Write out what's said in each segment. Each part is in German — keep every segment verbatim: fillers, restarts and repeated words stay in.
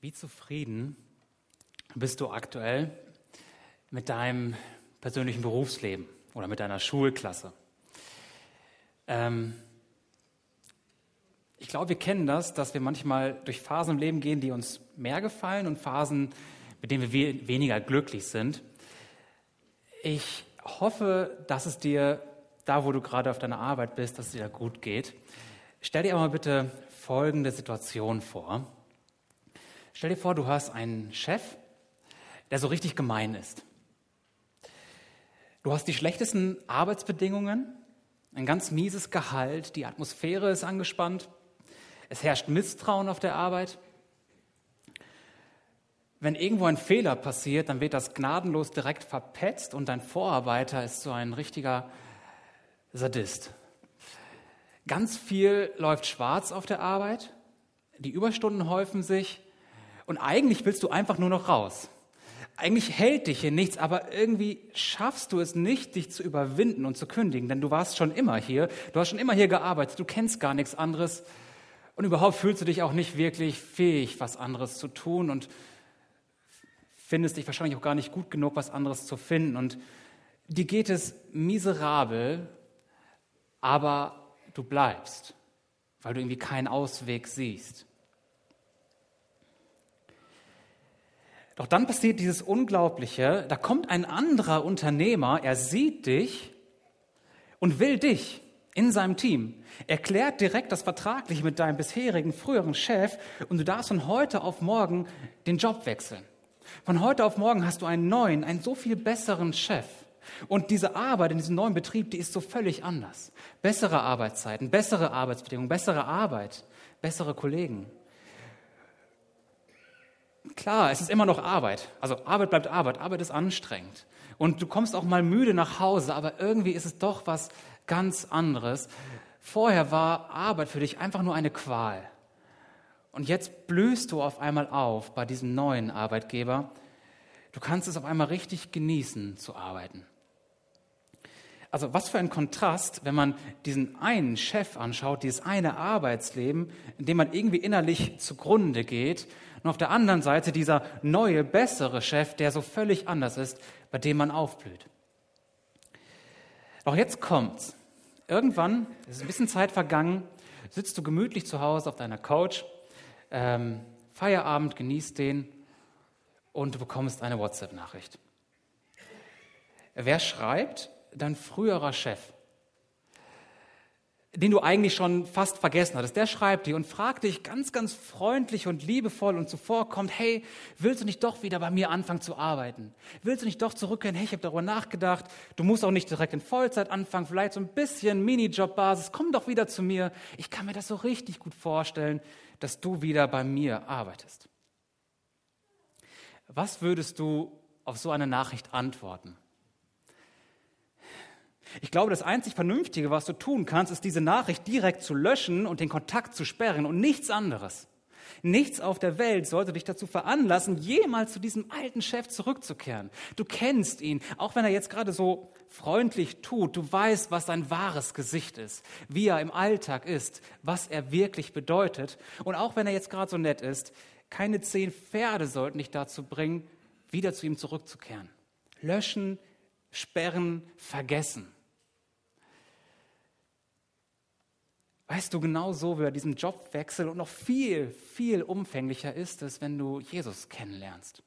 Wie zufrieden bist du aktuell mit deinem persönlichen Berufsleben oder mit deiner Schulklasse? Ähm, ich glaube, wir kennen das, dass wir manchmal durch Phasen im Leben gehen, die uns mehr gefallen und Phasen, mit denen wir we- weniger glücklich sind. Ich hoffe, dass es dir, da wo du gerade auf deiner Arbeit bist, dass es dir da gut geht. Stell dir aber mal bitte folgende Situation vor. Stell dir vor, du hast einen Chef, der so richtig gemein ist. Du hast die schlechtesten Arbeitsbedingungen, ein ganz mieses Gehalt, die Atmosphäre ist angespannt, es herrscht Misstrauen auf der Arbeit. Wenn irgendwo ein Fehler passiert, dann wird das gnadenlos direkt verpetzt und dein Vorarbeiter ist so ein richtiger Sadist. Ganz viel läuft schwarz auf der Arbeit, die Überstunden häufen sich und eigentlich willst du einfach nur noch raus. Eigentlich hält dich hier nichts, aber irgendwie schaffst du es nicht, dich zu überwinden und zu kündigen, denn du warst schon immer hier, du hast schon immer hier gearbeitet, du kennst gar nichts anderes und überhaupt fühlst du dich auch nicht wirklich fähig, was anderes zu tun und findest dich wahrscheinlich auch gar nicht gut genug, was anderes zu finden. Und dir geht es miserabel, aber du bleibst, weil du irgendwie keinen Ausweg siehst. Doch dann passiert dieses Unglaubliche, da kommt ein anderer Unternehmer, er sieht dich und will dich in seinem Team. Er klärt direkt das Vertragliche mit deinem bisherigen, früheren Chef und du darfst von heute auf morgen den Job wechseln. Von heute auf morgen hast du einen neuen, einen so viel besseren Chef. Und diese Arbeit in diesem neuen Betrieb, die ist so völlig anders. Bessere Arbeitszeiten, bessere Arbeitsbedingungen, bessere Arbeit, bessere Kollegen. Klar, es ist immer noch Arbeit. Also Arbeit bleibt Arbeit. Arbeit ist anstrengend. Und du kommst auch mal müde nach Hause, aber irgendwie ist es doch was ganz anderes. Vorher war Arbeit für dich einfach nur eine Qual. Und jetzt blühst du auf einmal auf bei diesem neuen Arbeitgeber. Du kannst es auf einmal richtig genießen zu arbeiten. Also was für ein Kontrast, wenn man diesen einen Chef anschaut, dieses eine Arbeitsleben, in dem man irgendwie innerlich zugrunde geht, und auf der anderen Seite dieser neue, bessere Chef, der so völlig anders ist, bei dem man aufblüht. Doch jetzt kommt's. Irgendwann, es ist ein bisschen Zeit vergangen, sitzt du gemütlich zu Hause auf deiner Couch, ähm, Feierabend, genießt den und du bekommst eine WhatsApp-Nachricht. Wer schreibt? Dein früherer Chef, den du eigentlich schon fast vergessen hattest, der schreibt dir und fragt dich ganz, ganz freundlich und liebevoll und zuvorkommend, hey, willst du nicht doch wieder bei mir anfangen zu arbeiten? Willst du nicht doch zurückkehren? Hey, ich habe darüber nachgedacht, du musst auch nicht direkt in Vollzeit anfangen, vielleicht so ein bisschen Minijob-Basis, komm doch wieder zu mir. Ich kann mir das so richtig gut vorstellen, dass du wieder bei mir arbeitest. Was würdest du auf so eine Nachricht antworten? Ich glaube, das einzig Vernünftige, was du tun kannst, ist, diese Nachricht direkt zu löschen und den Kontakt zu sperren und nichts anderes. Nichts auf der Welt sollte dich dazu veranlassen, jemals zu diesem alten Chef zurückzukehren. Du kennst ihn, auch wenn er jetzt gerade so freundlich tut. Du weißt, was sein wahres Gesicht ist, wie er im Alltag ist, was er wirklich bedeutet. Und auch wenn er jetzt gerade so nett ist, keine zehn Pferde sollten dich dazu bringen, wieder zu ihm zurückzukehren. Löschen, sperren, vergessen. Weißt du, genau so wie bei diesem Jobwechsel und noch viel, viel umfänglicher ist es, wenn du Jesus kennenlernst.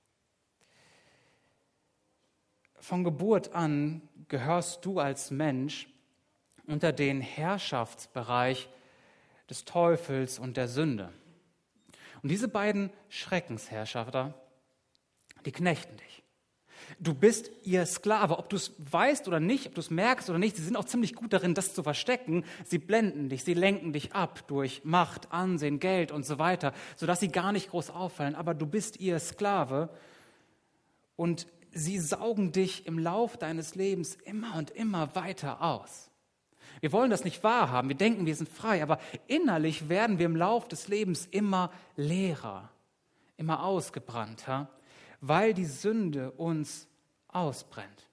Von Geburt an gehörst du als Mensch unter den Herrschaftsbereich des Teufels und der Sünde. Und diese beiden Schreckensherrscher, die knechten dich. Du bist ihr Sklave, ob du es weißt oder nicht, ob du es merkst oder nicht. Sie sind auch ziemlich gut darin, das zu verstecken. Sie blenden dich, sie lenken dich ab durch Macht, Ansehen, Geld und so weiter, sodass sie gar nicht groß auffallen. Aber du bist ihr Sklave und sie saugen dich im Lauf deines Lebens immer und immer weiter aus. Wir wollen das nicht wahrhaben, wir denken, wir sind frei, aber innerlich werden wir im Lauf des Lebens immer leerer, immer ausgebrannter, weil die Sünde uns ausbrennt.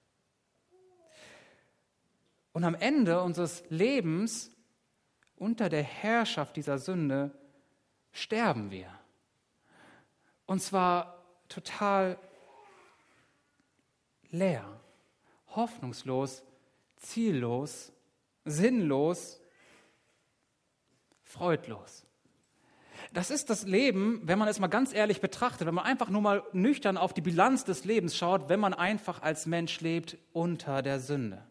Und am Ende unseres Lebens, unter der Herrschaft dieser Sünde, sterben wir. Und zwar total leer, hoffnungslos, ziellos, sinnlos, freudlos. Das ist das Leben, wenn man es mal ganz ehrlich betrachtet, wenn man einfach nur mal nüchtern auf die Bilanz des Lebens schaut, wenn man einfach als Mensch lebt unter der Sünde.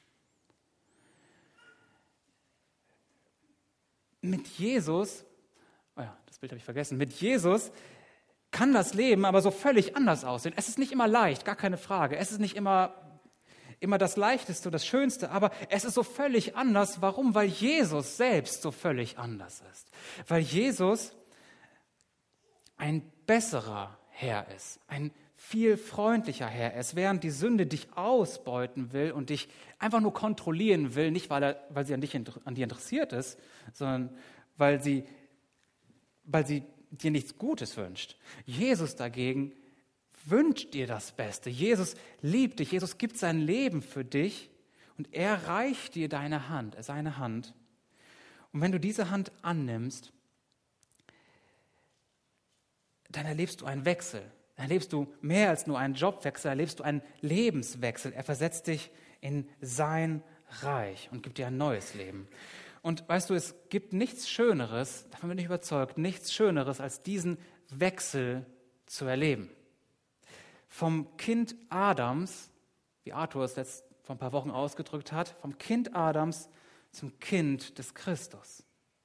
Mit Jesus, oh ja, das Bild habe ich vergessen, mit Jesus kann das Leben aber so völlig anders aussehen. Es ist nicht immer leicht, gar keine Frage. Es ist nicht immer, immer das Leichteste, das Schönste, aber es ist so völlig anders. Warum? Weil Jesus selbst so völlig anders ist. Weil Jesus ein besserer Herr ist, ein viel freundlicher Herr ist, während die Sünde dich ausbeuten will und dich einfach nur kontrollieren will, nicht weil, er, weil sie an, dich, an dir interessiert ist, sondern weil sie, weil sie dir nichts Gutes wünscht. Jesus dagegen wünscht dir das Beste. Jesus liebt dich. Jesus gibt sein Leben für dich und er reicht dir deine Hand, seine Hand. Und wenn du diese Hand annimmst, dann erlebst du einen Wechsel. Dann erlebst du mehr als nur einen Jobwechsel, erlebst du einen Lebenswechsel. Er versetzt dich in sein Reich und gibt dir ein neues Leben. Und weißt du, es gibt nichts Schöneres, davon bin ich überzeugt, nichts Schöneres, als diesen Wechsel zu erleben. Vom Kind Adams, wie Arthur es letzt vor ein paar Wochen ausgedrückt hat, vom Kind Adams zum Kind des Christus.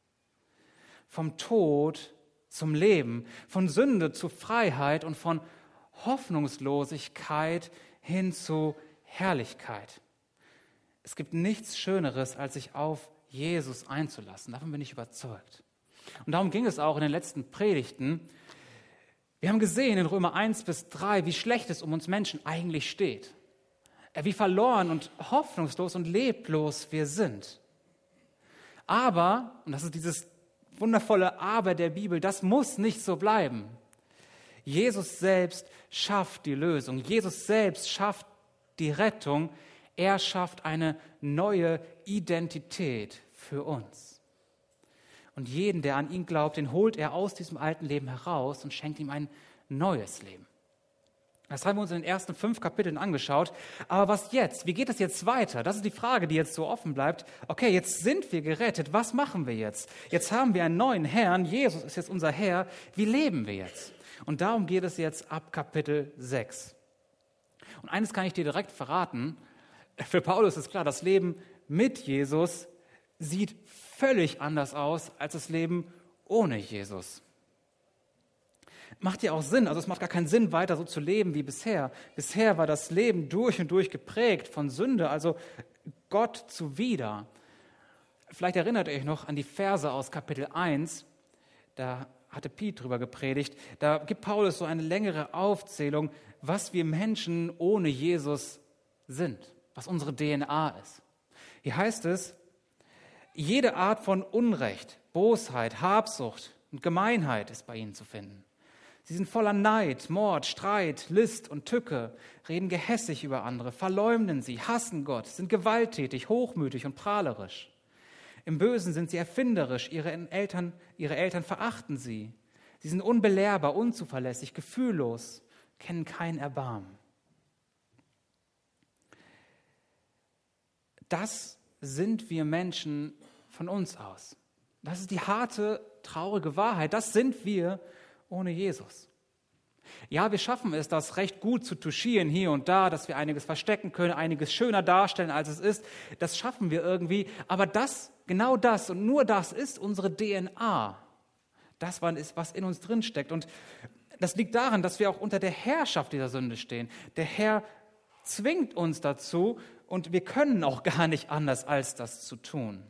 Vom Tod zum Leben, von Sünde zu Freiheit und von Hoffnungslosigkeit hin zu Herrlichkeit. Es gibt nichts Schöneres, als sich auf Jesus einzulassen. Davon bin ich überzeugt. Und darum ging es auch in den letzten Predigten. Wir haben gesehen in Römer eins bis drei, wie schlecht es um uns Menschen eigentlich steht. Wie verloren und hoffnungslos und leblos wir sind. Aber, und das ist dieses wundervolle Aber der Bibel, das muss nicht so bleiben. Jesus selbst schafft die Lösung. Jesus selbst schafft die Rettung. Er schafft eine neue Identität für uns. Und jeden, der an ihn glaubt, den holt er aus diesem alten Leben heraus und schenkt ihm ein neues Leben. Das haben wir uns in den ersten fünf Kapiteln angeschaut. Aber was jetzt? Wie geht es jetzt weiter? Das ist die Frage, die jetzt so offen bleibt. Okay, jetzt sind wir gerettet. Was machen wir jetzt? Jetzt haben wir einen neuen Herrn. Jesus ist jetzt unser Herr. Wie leben wir jetzt? Und darum geht es jetzt ab Kapitel sechs. Und eines kann ich dir direkt verraten. Für Paulus ist klar, das Leben mit Jesus sieht völlig anders aus als das Leben ohne Jesus. Macht ja auch Sinn, also es macht gar keinen Sinn, weiter so zu leben wie bisher. Bisher war das Leben durch und durch geprägt von Sünde, also Gott zuwider. Vielleicht erinnert ihr euch noch an die Verse aus Kapitel eins, da hatte Piet drüber gepredigt. Da gibt Paulus so eine längere Aufzählung, was wir Menschen ohne Jesus sind, was unsere D N A ist. Hier heißt es, jede Art von Unrecht, Bosheit, Habsucht und Gemeinheit ist bei ihnen zu finden. Sie sind voller Neid, Mord, Streit, List und Tücke, reden gehässig über andere, verleumden sie, hassen Gott, sind gewalttätig, hochmütig und prahlerisch. Im Bösen sind sie erfinderisch, ihre Eltern, ihre Eltern verachten sie. Sie sind unbelehrbar, unzuverlässig, gefühllos, kennen kein Erbarmen. Das sind wir Menschen von uns aus. Das ist die harte, traurige Wahrheit. Das sind wir ohne Jesus. Ja, wir schaffen es, das recht gut zu touchieren hier und da, dass wir einiges verstecken können, einiges schöner darstellen, als es ist. Das schaffen wir irgendwie. Aber das, genau das und nur das ist unsere D N A. Das, was in uns drin steckt. Und das liegt daran, dass wir auch unter der Herrschaft dieser Sünde stehen. Der Herr zwingt uns dazu und wir können auch gar nicht anders, als das zu tun.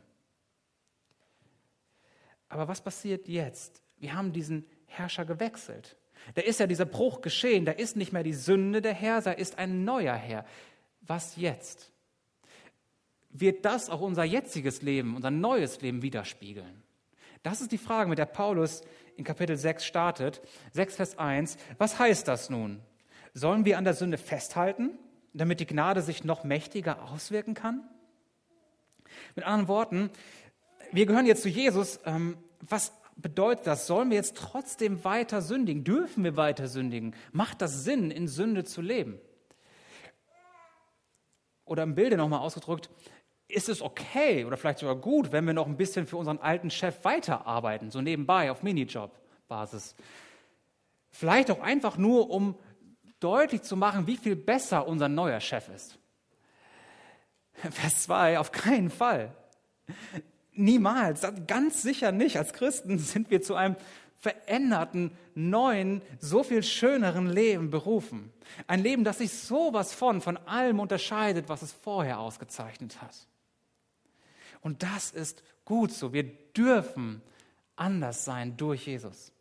Aber was passiert jetzt? Wir haben diesen Herrscher gewechselt. Da ist ja dieser Bruch geschehen, da ist nicht mehr die Sünde der Herr, da ist ein neuer Herr. Was jetzt? Wird das auch unser jetziges Leben, unser neues Leben widerspiegeln? Das ist die Frage, mit der Paulus in Kapitel sechs startet. sechs Vers eins. Was heißt das nun? Sollen wir an der Sünde festhalten, damit die Gnade sich noch mächtiger auswirken kann? Mit anderen Worten, wir gehören jetzt zu Jesus. Was bedeutet das? Sollen wir jetzt trotzdem weiter sündigen? Dürfen wir weiter sündigen? Macht das Sinn, in Sünde zu leben? Oder im Bilde nochmal ausgedrückt, ist es okay oder vielleicht sogar gut, wenn wir noch ein bisschen für unseren alten Chef weiterarbeiten, so nebenbei auf Minijob-Basis? Vielleicht auch einfach nur, um deutlich zu machen, wie viel besser unser neuer Chef ist. Vers zwei, auf keinen Fall. Niemals, ganz sicher nicht. Als Christen sind wir zu einem veränderten, neuen, so viel schöneren Leben berufen. Ein Leben, das sich sowas von, von allem unterscheidet, was es vorher ausgezeichnet hat. Und das ist gut so. Wir dürfen anders sein durch Jesus.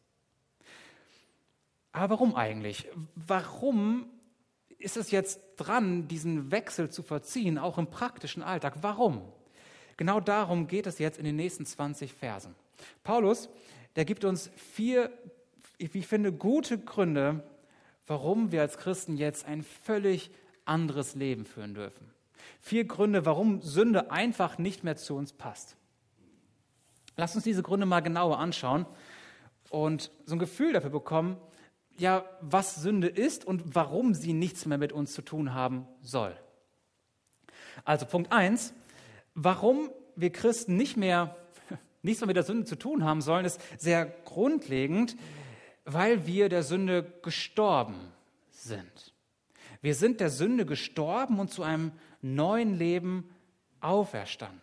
Aber warum eigentlich? Warum ist es jetzt dran, diesen Wechsel zu vollziehen, auch im praktischen Alltag? Warum? Genau darum geht es jetzt in den nächsten zwanzig Versen. Paulus, der gibt uns vier, wie ich finde, gute Gründe, warum wir als Christen jetzt ein völlig anderes Leben führen dürfen. Vier Gründe, warum Sünde einfach nicht mehr zu uns passt. Lass uns diese Gründe mal genauer anschauen und so ein Gefühl dafür bekommen, ja, was Sünde ist und warum sie nichts mehr mit uns zu tun haben soll. Also Punkt eins, warum wir Christen nicht mehr, nichts mehr mit der Sünde zu tun haben sollen, ist sehr grundlegend, weil wir der Sünde gestorben sind. Wir sind der Sünde gestorben und zu einem neuen Leben auferstanden.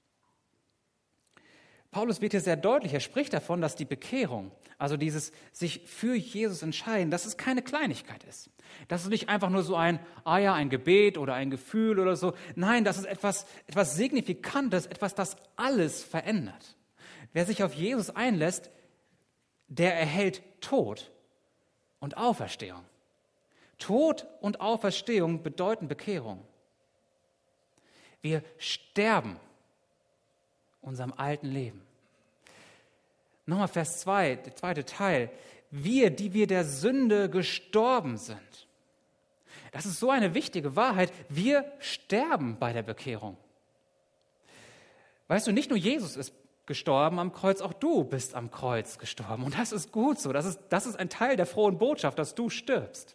Paulus wird hier sehr deutlich, er spricht davon, dass die Bekehrung, also dieses sich für Jesus entscheiden, dass es keine Kleinigkeit ist. Dass es nicht einfach nur so ein, ah ja, ein Gebet oder ein Gefühl oder so. Nein, das ist etwas, etwas Signifikantes, etwas, das alles verändert. Wer sich auf Jesus einlässt, der erhält Tod und Auferstehung. Tod und Auferstehung bedeuten Bekehrung. Wir sterben unserem alten Leben. Nochmal Vers zwei, der zweite Teil. Wir, die wir der Sünde gestorben sind. Das ist so eine wichtige Wahrheit. Wir sterben bei der Bekehrung. Weißt du, nicht nur Jesus ist gestorben am Kreuz, auch du bist am Kreuz gestorben. Und das ist gut so. Das ist, das ist ein Teil der frohen Botschaft, dass du stirbst.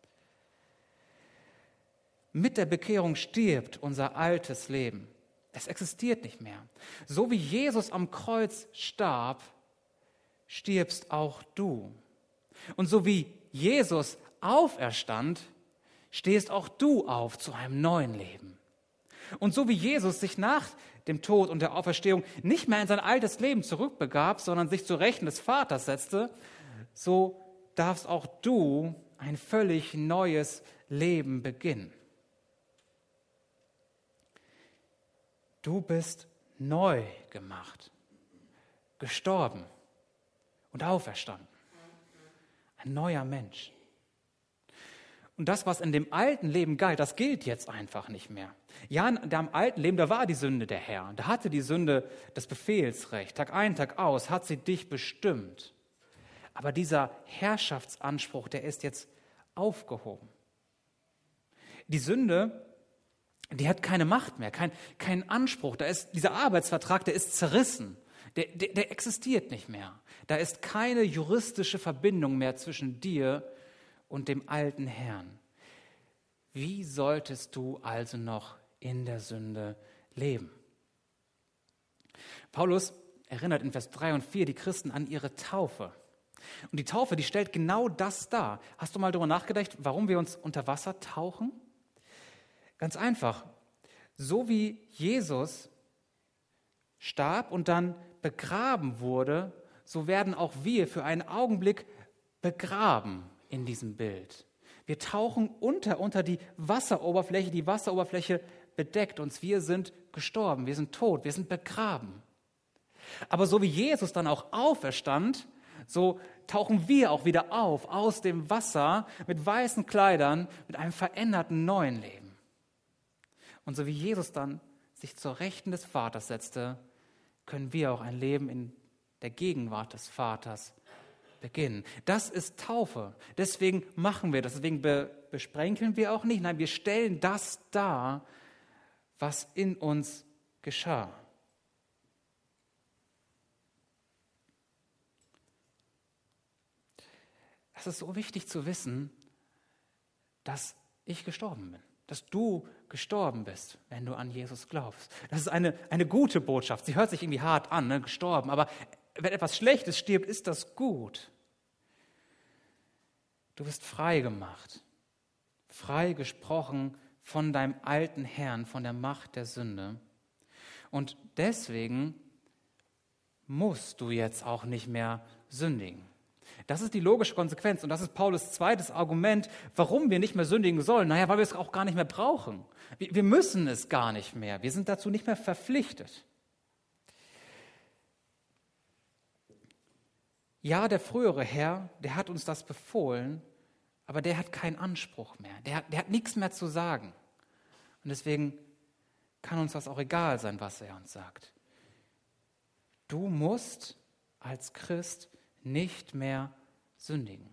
Mit der Bekehrung stirbt unser altes Leben. Es existiert nicht mehr. So wie Jesus am Kreuz starb, stirbst auch du. Und so wie Jesus auferstand, stehst auch du auf zu einem neuen Leben. Und so wie Jesus sich nach dem Tod und der Auferstehung nicht mehr in sein altes Leben zurückbegab, sondern sich zu Rechten des Vaters setzte, so darfst auch du ein völlig neues Leben beginnen. Du bist neu gemacht, gestorben und auferstanden. Ein neuer Mensch. Und das, was in dem alten Leben galt, das gilt jetzt einfach nicht mehr. Ja, in dem alten Leben, da war die Sünde der Herr. Da hatte die Sünde das Befehlsrecht. Tag ein, Tag aus hat sie dich bestimmt. Aber dieser Herrschaftsanspruch, der ist jetzt aufgehoben. Die Sünde, die hat keine Macht mehr, kein, keinen Anspruch. Da ist dieser Arbeitsvertrag, der ist zerrissen. Der, der, der existiert nicht mehr. Da ist keine juristische Verbindung mehr zwischen dir und dem alten Herrn. Wie solltest du also noch in der Sünde leben? Paulus erinnert in Vers drei und vier die Christen an ihre Taufe. Und die Taufe, die stellt genau das dar. Hast du mal darüber nachgedacht, warum wir uns unter Wasser tauchen? Ganz einfach. So wie Jesus starb und dann begraben wurde, so werden auch wir für einen Augenblick begraben in diesem Bild. Wir tauchen unter, unter die Wasseroberfläche. Die Wasseroberfläche bedeckt uns. Wir sind gestorben, wir sind tot, wir sind begraben. Aber so wie Jesus dann auch auferstand, so tauchen wir auch wieder auf aus dem Wasser mit weißen Kleidern, mit einem veränderten neuen Leben. Und so wie Jesus dann sich zur Rechten des Vaters setzte, können wir auch ein Leben in der Gegenwart des Vaters beginnen. Das ist Taufe. Deswegen machen wir das. Deswegen be- besprenkeln wir auch nicht. Nein, wir stellen das dar, was in uns geschah. Das ist so wichtig zu wissen, dass ich gestorben bin. Dass du gestorben bist, wenn du an Jesus glaubst. Das ist eine, eine gute Botschaft. Sie hört sich irgendwie hart an, ne? Gestorben. Aber wenn etwas Schlechtes stirbt, ist das gut. Du bist frei gemacht. Frei gesprochen von deinem alten Herrn, von der Macht der Sünde. Und deswegen musst du jetzt auch nicht mehr sündigen. Das ist die logische Konsequenz und das ist Paulus zweites Argument, warum wir nicht mehr sündigen sollen. Naja, weil wir es auch gar nicht mehr brauchen. Wir, wir müssen es gar nicht mehr. Wir sind dazu nicht mehr verpflichtet. Ja, der frühere Herr, der hat uns das befohlen, aber der hat keinen Anspruch mehr. Der, der hat nichts mehr zu sagen. Und deswegen kann uns das auch egal sein, was er uns sagt. Du musst als Christ nicht mehr sündigen.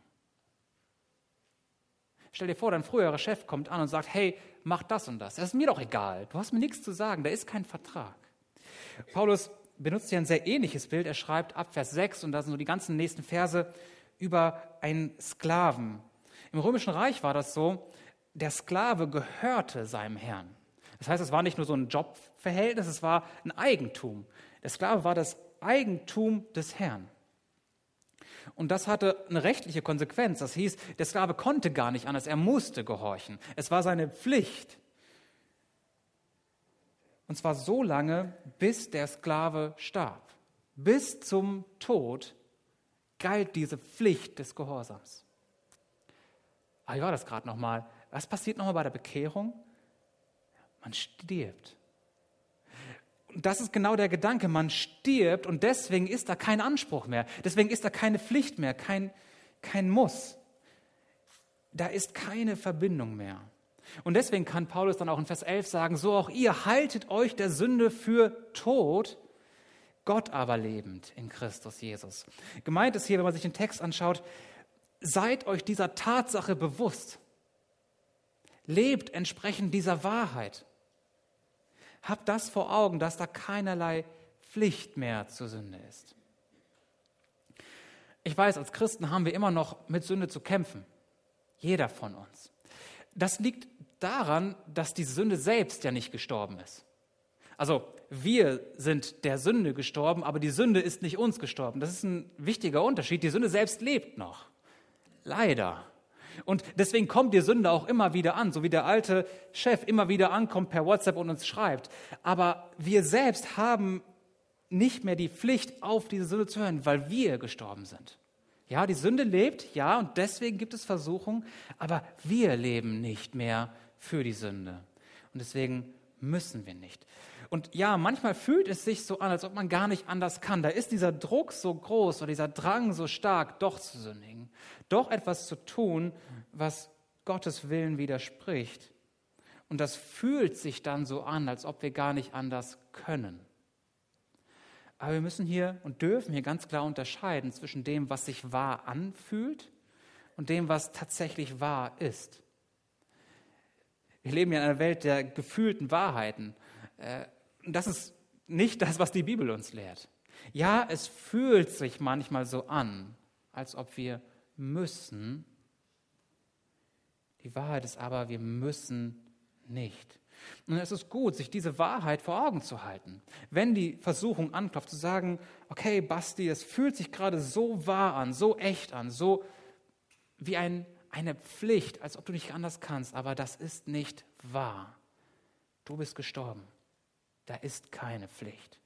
Stell dir vor, dein früherer Chef kommt an und sagt, hey, mach das und das. Das ist mir doch egal. Du hast mir nichts zu sagen. Da ist kein Vertrag. Paulus benutzt hier ein sehr ähnliches Bild. Er schreibt ab Vers sechs und da sind so die ganzen nächsten Verse über einen Sklaven. Im Römischen Reich war das so, der Sklave gehörte seinem Herrn. Das heißt, es war nicht nur so ein Jobverhältnis, es war ein Eigentum. Der Sklave war das Eigentum des Herrn. Und das hatte eine rechtliche Konsequenz. Das hieß, der Sklave konnte gar nicht anders, er musste gehorchen. Es war seine Pflicht. Und zwar so lange, bis der Sklave starb. Bis zum Tod galt diese Pflicht des Gehorsams. Aber wie war das gerade nochmal? Was passiert nochmal bei der Bekehrung? Man stirbt. Und das ist genau der Gedanke, man stirbt und deswegen ist da kein Anspruch mehr. Deswegen ist da keine Pflicht mehr, kein, kein Muss. Da ist keine Verbindung mehr. Und deswegen kann Paulus dann auch in Vers elf sagen, so auch ihr haltet euch der Sünde für tot, Gott aber lebend in Christus Jesus. Gemeint ist hier, wenn man sich den Text anschaut, seid euch dieser Tatsache bewusst. Lebt entsprechend dieser Wahrheit. Habt das vor Augen, dass da keinerlei Pflicht mehr zur Sünde ist. Ich weiß, als Christen haben wir immer noch mit Sünde zu kämpfen. Jeder von uns. Das liegt daran, dass die Sünde selbst ja nicht gestorben ist. Also wir sind der Sünde gestorben, aber die Sünde ist nicht uns gestorben. Das ist ein wichtiger Unterschied. Die Sünde selbst lebt noch. Leider. Und deswegen kommt die Sünde auch immer wieder an, so wie der alte Chef immer wieder ankommt per WhatsApp und uns schreibt. Aber wir selbst haben nicht mehr die Pflicht, auf diese Sünde zu hören, weil wir gestorben sind. Ja, die Sünde lebt, ja, und deswegen gibt es Versuchung, aber wir leben nicht mehr für die Sünde. Und deswegen müssen wir nicht. Und ja, manchmal fühlt es sich so an, als ob man gar nicht anders kann. Da ist dieser Druck so groß oder dieser Drang so stark, doch zu sündigen, doch etwas zu tun, was Gottes Willen widerspricht. Und das fühlt sich dann so an, als ob wir gar nicht anders können. Aber wir müssen hier und dürfen hier ganz klar unterscheiden zwischen dem, was sich wahr anfühlt und dem, was tatsächlich wahr ist. Wir leben ja in einer Welt der gefühlten Wahrheiten. Das ist nicht das, was die Bibel uns lehrt. Ja, es fühlt sich manchmal so an, als ob wir müssen. Die Wahrheit ist aber, wir müssen nicht. Und es ist gut, sich diese Wahrheit vor Augen zu halten. Wenn die Versuchung anklopft, zu sagen, okay, Basti, es fühlt sich gerade so wahr an, so echt an, so wie ein, eine Pflicht, als ob du nicht anders kannst, aber das ist nicht wahr. Du bist gestorben. Da ist keine Pflicht.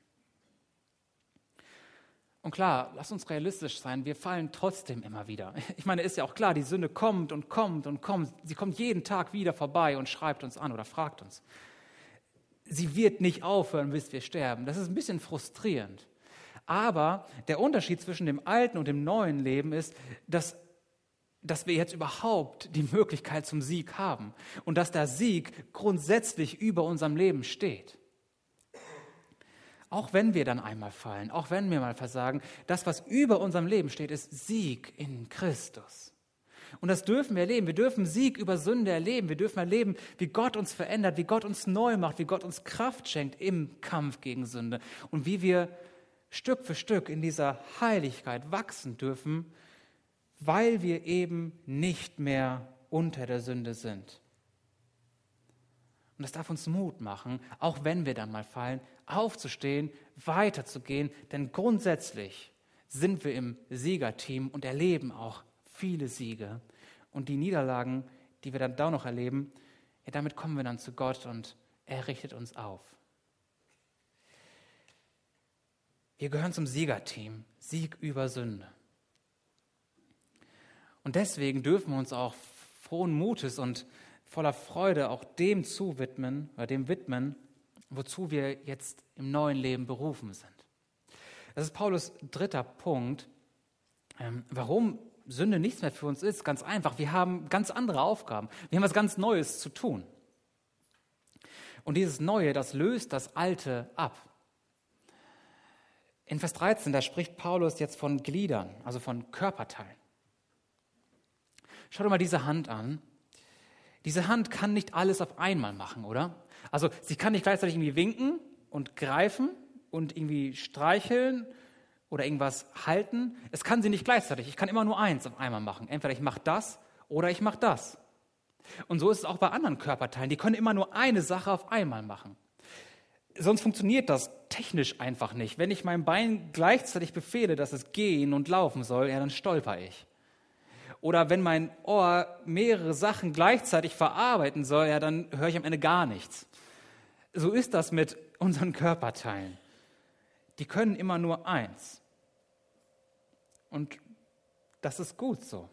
Und klar, lass uns realistisch sein, wir fallen trotzdem immer wieder. Ich meine, ist ja auch klar, die Sünde kommt und kommt und kommt. Sie kommt jeden Tag wieder vorbei und schreibt uns an oder fragt uns. Sie wird nicht aufhören, bis wir sterben. Das ist ein bisschen frustrierend. Aber der Unterschied zwischen dem alten und dem neuen Leben ist, dass, dass wir jetzt überhaupt die Möglichkeit zum Sieg haben und dass der Sieg grundsätzlich über unserem Leben steht. Auch wenn wir dann einmal fallen, auch wenn wir mal versagen, das, was über unserem Leben steht, ist Sieg in Christus. Und das dürfen wir erleben. Wir dürfen Sieg über Sünde erleben. Wir dürfen erleben, wie Gott uns verändert, wie Gott uns neu macht, wie Gott uns Kraft schenkt im Kampf gegen Sünde und wie wir Stück für Stück in dieser Heiligkeit wachsen dürfen, weil wir eben nicht mehr unter der Sünde sind. Und das darf uns Mut machen, auch wenn wir dann mal fallen, aufzustehen, weiterzugehen, denn grundsätzlich sind wir im Siegerteam und erleben auch viele Siege. Und die Niederlagen, die wir dann da noch erleben, ja, damit kommen wir dann zu Gott und er richtet uns auf. Wir gehören zum Siegerteam, Sieg über Sünde. Und deswegen dürfen wir uns auch frohen Mutes und voller Freude auch dem zuwidmen, oder dem widmen, wozu wir jetzt im neuen Leben berufen sind. Das ist Paulus dritter Punkt. Ähm, warum Sünde nichts mehr für uns ist, ganz einfach. Wir haben ganz andere Aufgaben. Wir haben was ganz Neues zu tun. Und dieses Neue, das löst das Alte ab. In Vers dreizehn, da spricht Paulus jetzt von Gliedern, also von Körperteilen. Schau dir mal diese Hand an. Diese Hand kann nicht alles auf einmal machen, oder? Also sie kann nicht gleichzeitig irgendwie winken und greifen und irgendwie streicheln oder irgendwas halten. Es kann sie nicht gleichzeitig. Ich kann immer nur eins auf einmal machen. Entweder ich mache das oder ich mache das. Und so ist es auch bei anderen Körperteilen. Die können immer nur eine Sache auf einmal machen. Sonst funktioniert das technisch einfach nicht. Wenn ich meinem Bein gleichzeitig befehle, dass es gehen und laufen soll, ja, dann stolper ich. Oder wenn mein Ohr mehrere Sachen gleichzeitig verarbeiten soll, ja, dann höre ich am Ende gar nichts. So ist das mit unseren Körperteilen. Die können immer nur eins. Und das ist gut so.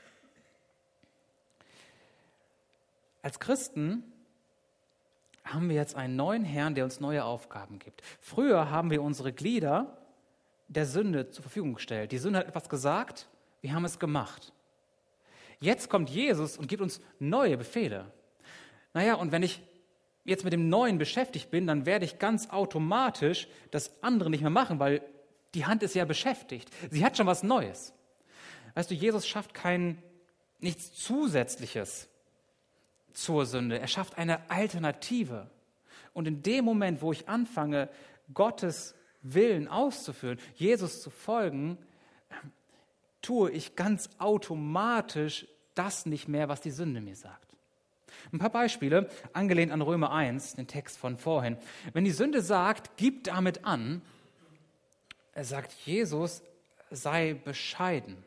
Als Christen haben wir jetzt einen neuen Herrn, der uns neue Aufgaben gibt. Früher haben wir unsere Glieder der Sünde zur Verfügung gestellt. Die Sünde hat etwas gesagt, wir haben es gemacht. Jetzt kommt Jesus und gibt uns neue Befehle. Naja, und wenn ich jetzt mit dem Neuen beschäftigt bin, dann werde ich ganz automatisch das andere nicht mehr machen, weil die Hand ist ja beschäftigt. Sie hat schon was Neues. Weißt du, Jesus schafft kein, nichts Zusätzliches zur Sünde. Er schafft eine Alternative. Und in dem Moment, wo ich anfange, Gottes Willen auszuführen, Jesus zu folgen, tue ich ganz automatisch das nicht mehr, was die Sünde mir sagt. Ein paar Beispiele, angelehnt an Römer eins, den Text von vorhin. Wenn die Sünde sagt, gib damit an, er sagt Jesus, sei bescheiden.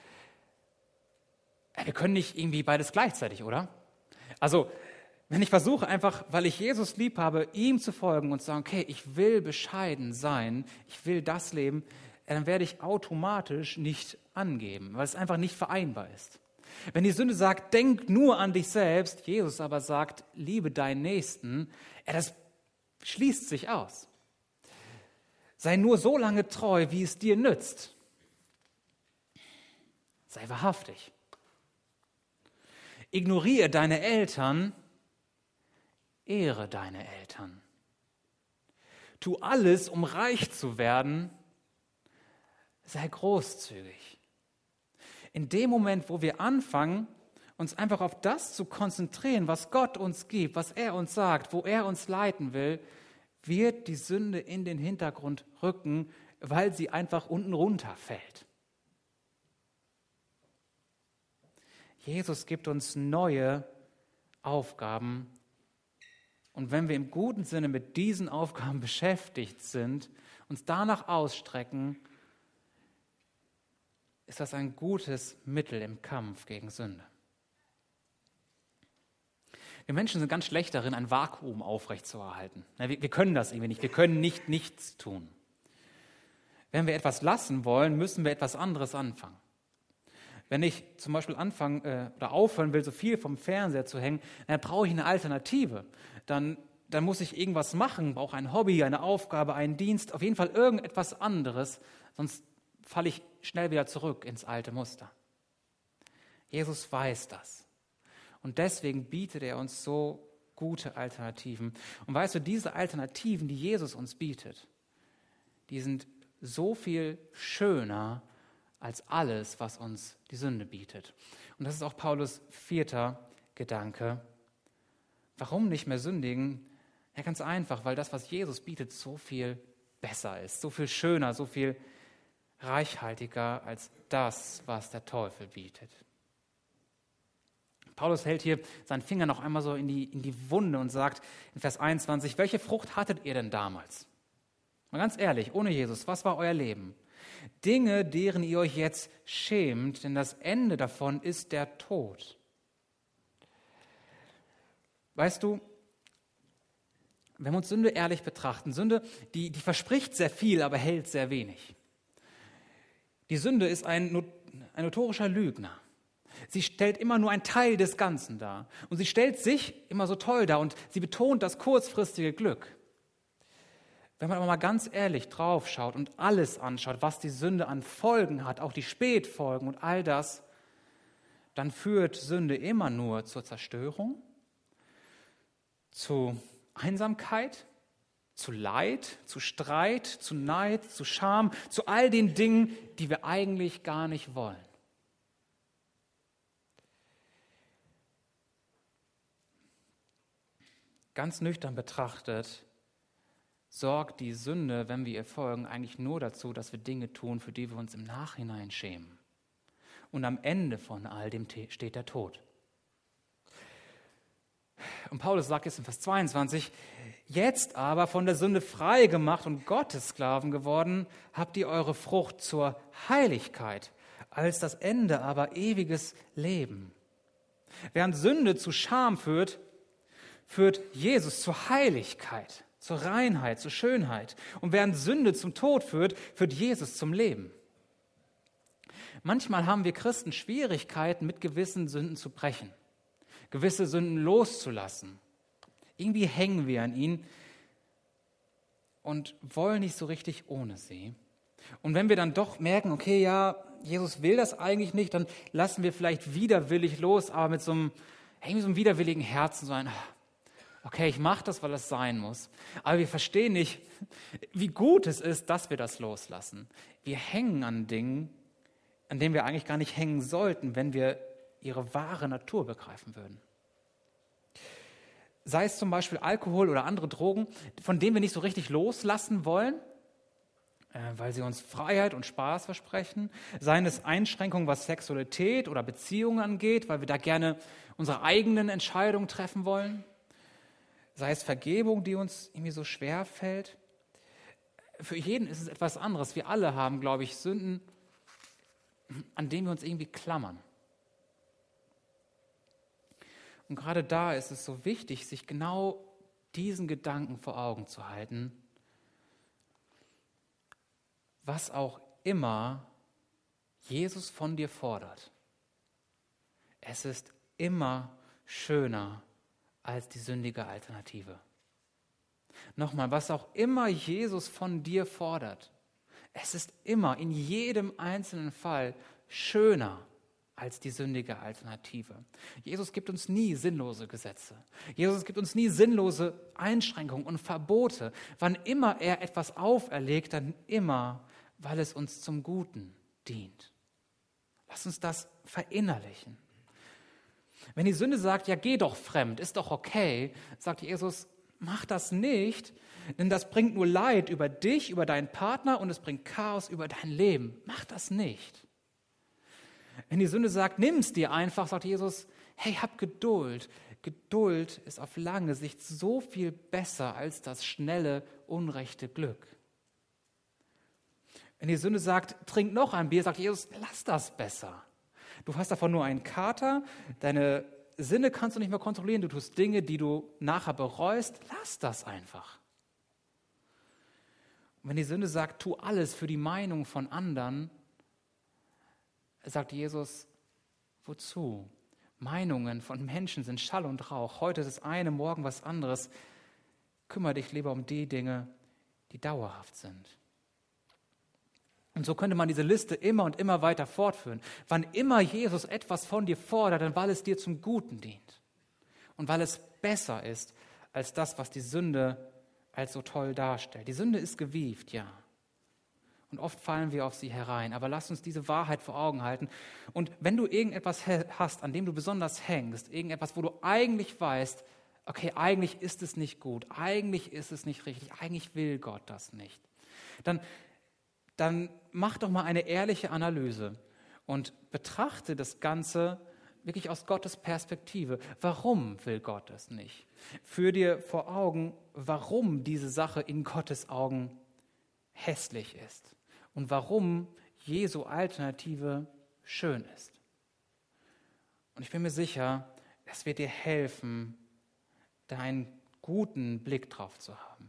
Wir können nicht irgendwie beides gleichzeitig, oder? Also, wenn ich versuche einfach, weil ich Jesus lieb habe, ihm zu folgen und zu sagen, okay, ich will bescheiden sein, ich will das leben, dann werde ich automatisch nicht angeben, weil es einfach nicht vereinbar ist. Wenn die Sünde sagt, denk nur an dich selbst, Jesus aber sagt, liebe deinen Nächsten, ja, das schließt sich aus. Sei nur so lange treu, wie es dir nützt. Sei wahrhaftig. Ignoriere deine Eltern, ehre deine Eltern. Tu alles, um reich zu werden, sei großzügig. In dem Moment, wo wir anfangen, uns einfach auf das zu konzentrieren, was Gott uns gibt, was er uns sagt, wo er uns leiten will, wird die Sünde in den Hintergrund rücken, weil sie einfach unten runterfällt. Jesus gibt uns neue Aufgaben. Und wenn wir im guten Sinne mit diesen Aufgaben beschäftigt sind, uns danach ausstrecken, ist das ein gutes Mittel im Kampf gegen Sünde. Wir Menschen sind ganz schlecht darin, ein Vakuum aufrechtzuerhalten. Wir können das irgendwie nicht. Wir können nicht nichts tun. Wenn wir etwas lassen wollen, müssen wir etwas anderes anfangen. Wenn ich zum Beispiel anfangen äh, oder aufhören will, so viel vom Fernseher zu hängen, dann brauche ich eine Alternative. Dann, dann muss ich irgendwas machen, brauche ein Hobby, eine Aufgabe, einen Dienst, auf jeden Fall irgendetwas anderes, sonst falle ich schnell wieder zurück ins alte Muster. Jesus weiß das. Und deswegen bietet er uns so gute Alternativen. Und weißt du, diese Alternativen, die Jesus uns bietet, die sind so viel schöner als alles, was uns die Sünde bietet. Und das ist auch Paulus vierter Gedanke. Warum nicht mehr sündigen? Ja, ganz einfach, weil das, was Jesus bietet, so viel besser ist, so viel schöner, so viel reichhaltiger als das, was der Teufel bietet. Paulus hält hier seinen Finger noch einmal so in die, in die Wunde und sagt in Vers einundzwanzig, welche Frucht hattet ihr denn damals? Mal ganz ehrlich, ohne Jesus, was war euer Leben? Dinge, deren ihr euch jetzt schämt, denn das Ende davon ist der Tod. Weißt du, wenn wir uns Sünde ehrlich betrachten, Sünde, die, die verspricht sehr viel, aber hält sehr wenig. Die Sünde ist ein, ein notorischer Lügner. Sie stellt immer nur einen Teil des Ganzen dar. Und sie stellt sich immer so toll dar und sie betont das kurzfristige Glück. Wenn man aber mal ganz ehrlich drauf schaut und alles anschaut, was die Sünde an Folgen hat, auch die Spätfolgen und all das, dann führt Sünde immer nur zur Zerstörung, zu Einsamkeit, zu Leid, zu Streit, zu Neid, zu Scham, zu all den Dingen, die wir eigentlich gar nicht wollen. Ganz nüchtern betrachtet, sorgt die Sünde, wenn wir ihr folgen, eigentlich nur dazu, dass wir Dinge tun, für die wir uns im Nachhinein schämen. Und am Ende von all dem steht der Tod. Und Paulus sagt jetzt in Vers zweiundzwanzig, jetzt aber von der Sünde frei gemacht und Gottes Sklaven geworden, habt ihr eure Frucht zur Heiligkeit, als das Ende aber ewiges Leben. Während Sünde zu Scham führt, führt Jesus zur Heiligkeit, zur Reinheit, zur Schönheit. Und während Sünde zum Tod führt, führt Jesus zum Leben. Manchmal haben wir Christen Schwierigkeiten, mit gewissen Sünden zu brechen, gewisse Sünden loszulassen. Irgendwie hängen wir an ihnen und wollen nicht so richtig ohne sie. Und wenn wir dann doch merken, okay, ja, Jesus will das eigentlich nicht, dann lassen wir vielleicht widerwillig los, aber mit so einem, hey, mit so einem widerwilligen Herzen so ein, okay, ich mache das, weil es sein muss. Aber wir verstehen nicht, wie gut es ist, dass wir das loslassen. Wir hängen an Dingen, an denen wir eigentlich gar nicht hängen sollten, wenn wir ihre wahre Natur begreifen würden. Sei es zum Beispiel Alkohol oder andere Drogen, von denen wir nicht so richtig loslassen wollen, äh, weil sie uns Freiheit und Spaß versprechen. Seien es Einschränkungen, was Sexualität oder Beziehungen angeht, weil wir da gerne unsere eigenen Entscheidungen treffen wollen. Sei es Vergebung, die uns irgendwie so schwer fällt. Für jeden ist es etwas anderes. Wir alle haben, glaube ich, Sünden, an denen wir uns irgendwie klammern. Und gerade da ist es so wichtig, sich genau diesen Gedanken vor Augen zu halten, was auch immer Jesus von dir fordert. Es ist immer schöner als die sündige Alternative. Nochmal, was auch immer Jesus von dir fordert, es ist immer in jedem einzelnen Fall schöner als die sündige Alternative. Jesus gibt uns nie sinnlose Gesetze. Jesus gibt uns nie sinnlose Einschränkungen und Verbote. Wann immer er etwas auferlegt, dann immer, weil es uns zum Guten dient. Lass uns das verinnerlichen. Wenn die Sünde sagt, ja, geh doch fremd, ist doch okay, sagt Jesus, mach das nicht, denn das bringt nur Leid über dich, über deinen Partner und es bringt Chaos über dein Leben. Mach das nicht. Wenn die Sünde sagt, nimm es dir einfach, sagt Jesus, hey, hab Geduld. Geduld ist auf lange Sicht so viel besser als das schnelle, unrechte Glück. Wenn die Sünde sagt, trink noch ein Bier, sagt Jesus, lass das besser. Du hast davon nur einen Kater, deine Sinne kannst du nicht mehr kontrollieren, du tust Dinge, die du nachher bereust, lass das einfach. Und wenn die Sünde sagt, tu alles für die Meinung von anderen, sagt Jesus, wozu? Meinungen von Menschen sind Schall und Rauch. Heute ist das eine, morgen was anderes. Kümmere dich lieber um die Dinge, die dauerhaft sind. Und so könnte man diese Liste immer und immer weiter fortführen. Wann immer Jesus etwas von dir fordert, dann weil es dir zum Guten dient. Und weil es besser ist als das, was die Sünde als so toll darstellt. Die Sünde ist gewieft, ja. Und oft fallen wir auf sie herein. Aber lass uns diese Wahrheit vor Augen halten. Und wenn du irgendetwas hast, an dem du besonders hängst, irgendetwas, wo du eigentlich weißt, okay, eigentlich ist es nicht gut, eigentlich ist es nicht richtig, eigentlich will Gott das nicht, dann dann mach doch mal eine ehrliche Analyse und betrachte das Ganze wirklich aus Gottes Perspektive. Warum will Gott es nicht? Führ dir vor Augen, warum diese Sache in Gottes Augen hässlich ist und warum Jesu Alternative schön ist. Und ich bin mir sicher, es wird dir helfen, da einen guten Blick drauf zu haben.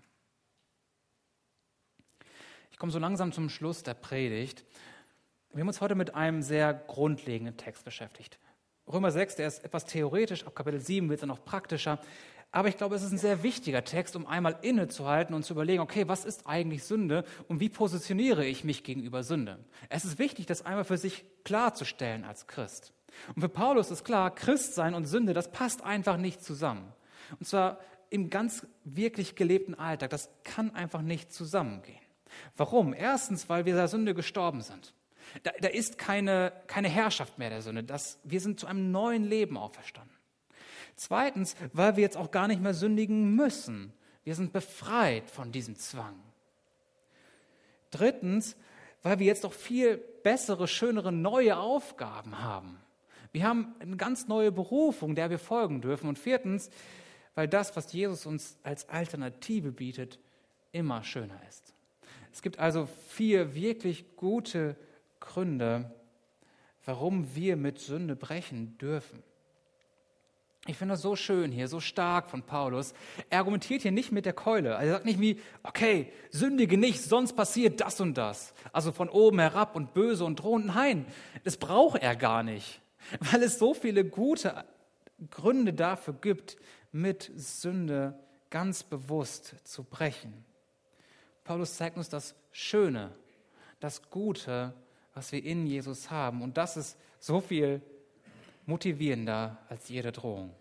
Ich komme so langsam zum Schluss der Predigt. Wir haben uns heute mit einem sehr grundlegenden Text beschäftigt. Römer sechs, der ist etwas theoretisch, ab Kapitel sieben wird es dann noch praktischer. Aber ich glaube, es ist ein sehr wichtiger Text, um einmal innezuhalten und zu überlegen, okay, was ist eigentlich Sünde und wie positioniere ich mich gegenüber Sünde? Es ist wichtig, das einmal für sich klarzustellen als Christ. Und für Paulus ist klar, Christsein und Sünde, das passt einfach nicht zusammen. Und zwar im ganz wirklich gelebten Alltag. Das kann einfach nicht zusammengehen. Warum? Erstens, weil wir der Sünde gestorben sind. Da, da ist keine, keine Herrschaft mehr der Sünde. Das, wir sind zu einem neuen Leben auferstanden. Zweitens, weil wir jetzt auch gar nicht mehr sündigen müssen. Wir sind befreit von diesem Zwang. Drittens, weil wir jetzt doch viel bessere, schönere, neue Aufgaben haben. Wir haben eine ganz neue Berufung, der wir folgen dürfen. Und viertens, weil das, was Jesus uns als Alternative bietet, immer schöner ist. Es gibt also vier wirklich gute Gründe, warum wir mit Sünde brechen dürfen. Ich finde das so schön hier, so stark von Paulus. Er argumentiert hier nicht mit der Keule. Er sagt nicht wie, okay, sündige nicht, sonst passiert das und das. Also von oben herab und böse und drohend. Nein, das braucht er gar nicht, weil es so viele gute Gründe dafür gibt, mit Sünde ganz bewusst zu brechen. Paulus zeigt uns das Schöne, das Gute, was wir in Jesus haben. Und das ist so viel motivierender als jede Drohung.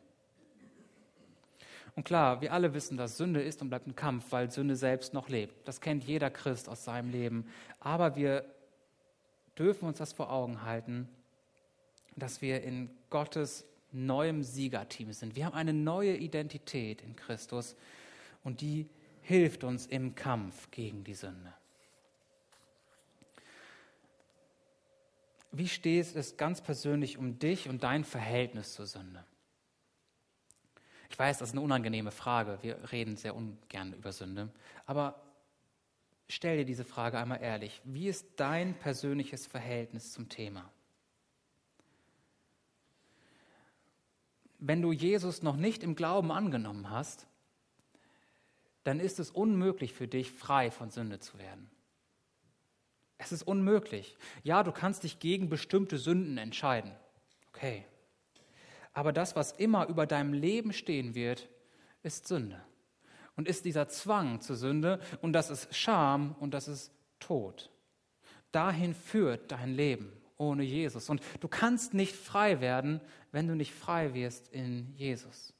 Und klar, wir alle wissen, dass Sünde ist und bleibt ein Kampf, weil Sünde selbst noch lebt. Das kennt jeder Christ aus seinem Leben. Aber wir dürfen uns das vor Augen halten, dass wir in Gottes neuem Siegerteam sind. Wir haben eine neue Identität in Christus und die hilft uns im Kampf gegen die Sünde. Wie steht es ganz persönlich um dich und dein Verhältnis zur Sünde? Ich weiß, das ist eine unangenehme Frage. Wir reden sehr ungern über Sünde. Aber stell dir diese Frage einmal ehrlich. Wie ist dein persönliches Verhältnis zum Thema? Wenn du Jesus noch nicht im Glauben angenommen hast, dann ist es unmöglich für dich, frei von Sünde zu werden. Es ist unmöglich. Ja, du kannst dich gegen bestimmte Sünden entscheiden. Okay. Aber das, was immer über deinem Leben stehen wird, ist Sünde. Und ist dieser Zwang zur Sünde und das ist Scham und das ist Tod. Dahin führt dein Leben ohne Jesus. Und du kannst nicht frei werden, wenn du nicht frei wirst in Jesus.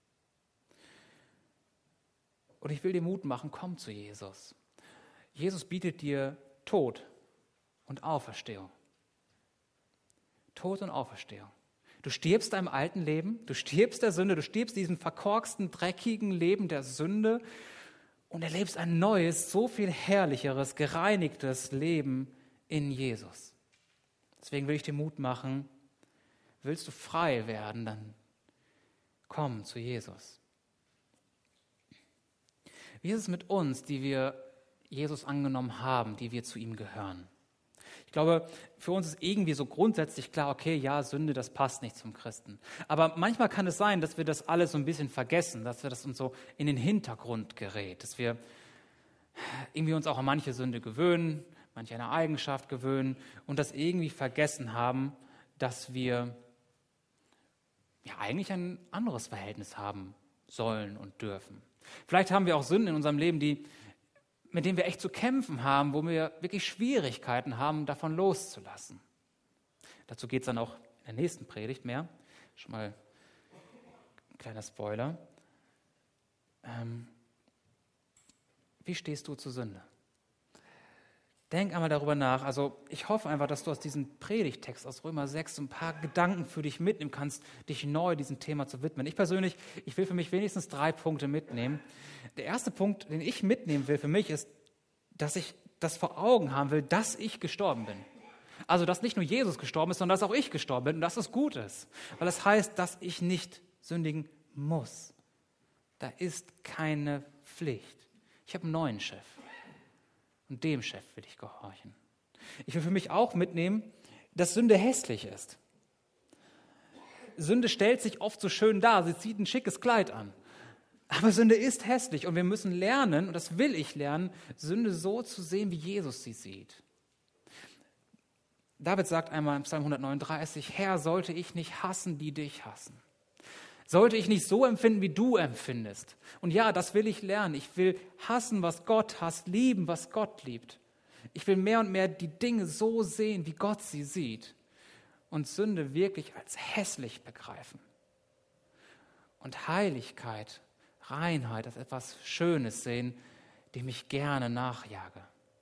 Und ich will dir Mut machen, komm zu Jesus. Jesus bietet dir Tod und Auferstehung. Tod und Auferstehung. Du stirbst deinem alten Leben, du stirbst der Sünde, du stirbst diesem verkorksten, dreckigen Leben der Sünde und erlebst ein neues, so viel herrlicheres, gereinigtes Leben in Jesus. Deswegen will ich dir Mut machen, willst du frei werden, dann komm zu Jesus. Wie ist es mit uns, die wir Jesus angenommen haben, die wir zu ihm gehören? Ich glaube, für uns ist irgendwie so grundsätzlich klar, okay, ja, Sünde, das passt nicht zum Christen. Aber manchmal kann es sein, dass wir das alles so ein bisschen vergessen, dass wir das uns so in den Hintergrund gerät, dass wir irgendwie uns auch an manche Sünde gewöhnen, manche eine Eigenschaft gewöhnen und das irgendwie vergessen haben, dass wir ja eigentlich ein anderes Verhältnis haben sollen und dürfen. Vielleicht haben wir auch Sünden in unserem Leben, die mit denen wir echt zu kämpfen haben, wo wir wirklich Schwierigkeiten haben, davon loszulassen. Dazu geht es dann auch in der nächsten Predigt mehr. Schon mal ein kleiner Spoiler. Ähm, wie stehst du zur Sünde? Denk einmal darüber nach. Also ich hoffe einfach, dass du aus diesem Predigtext aus Römer sechs so ein paar Gedanken für dich mitnehmen kannst, dich neu diesem Thema zu widmen. Ich persönlich, ich will für mich wenigstens drei Punkte mitnehmen. Der erste Punkt, den ich mitnehmen will für mich, ist, dass ich das vor Augen haben will, dass ich gestorben bin. Also, dass nicht nur Jesus gestorben ist, sondern dass auch ich gestorben bin und dass es gut ist. Weil das heißt, dass ich nicht sündigen muss. Da ist keine Pflicht. Ich habe einen neuen Chef. Und dem Chef will ich gehorchen. Ich will für mich auch mitnehmen, dass Sünde hässlich ist. Sünde stellt sich oft so schön dar, sie zieht ein schickes Kleid an. Aber Sünde ist hässlich und wir müssen lernen, und das will ich lernen, Sünde so zu sehen, wie Jesus sie sieht. David sagt einmal im Psalm hundertneununddreißig, Herr, sollte ich nicht hassen, die dich hassen? Sollte ich nicht so empfinden, wie du empfindest? Und ja, das will ich lernen. Ich will hassen, was Gott hasst, lieben, was Gott liebt. Ich will mehr und mehr die Dinge so sehen, wie Gott sie sieht. Und Sünde wirklich als hässlich begreifen. Und Heiligkeit, Reinheit als etwas Schönes sehen, dem ich gerne nachjage.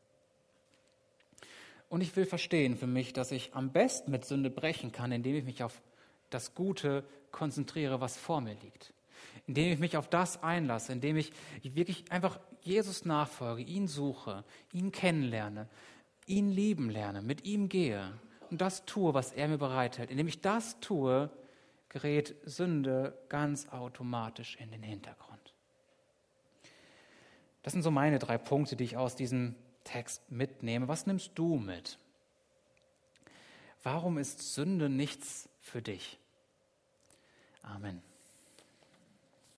Und ich will verstehen für mich, dass ich am besten mit Sünde brechen kann, indem ich mich auf das Gute konzentriere, was vor mir liegt. Indem ich mich auf das einlasse, indem ich wirklich einfach Jesus nachfolge, ihn suche, ihn kennenlerne, ihn lieben lerne, mit ihm gehe und das tue, was er mir bereithält. Indem ich das tue, gerät Sünde ganz automatisch in den Hintergrund. Das sind so meine drei Punkte, die ich aus diesem Text mitnehme. Was nimmst du mit? Warum ist Sünde nichts für dich? Amen.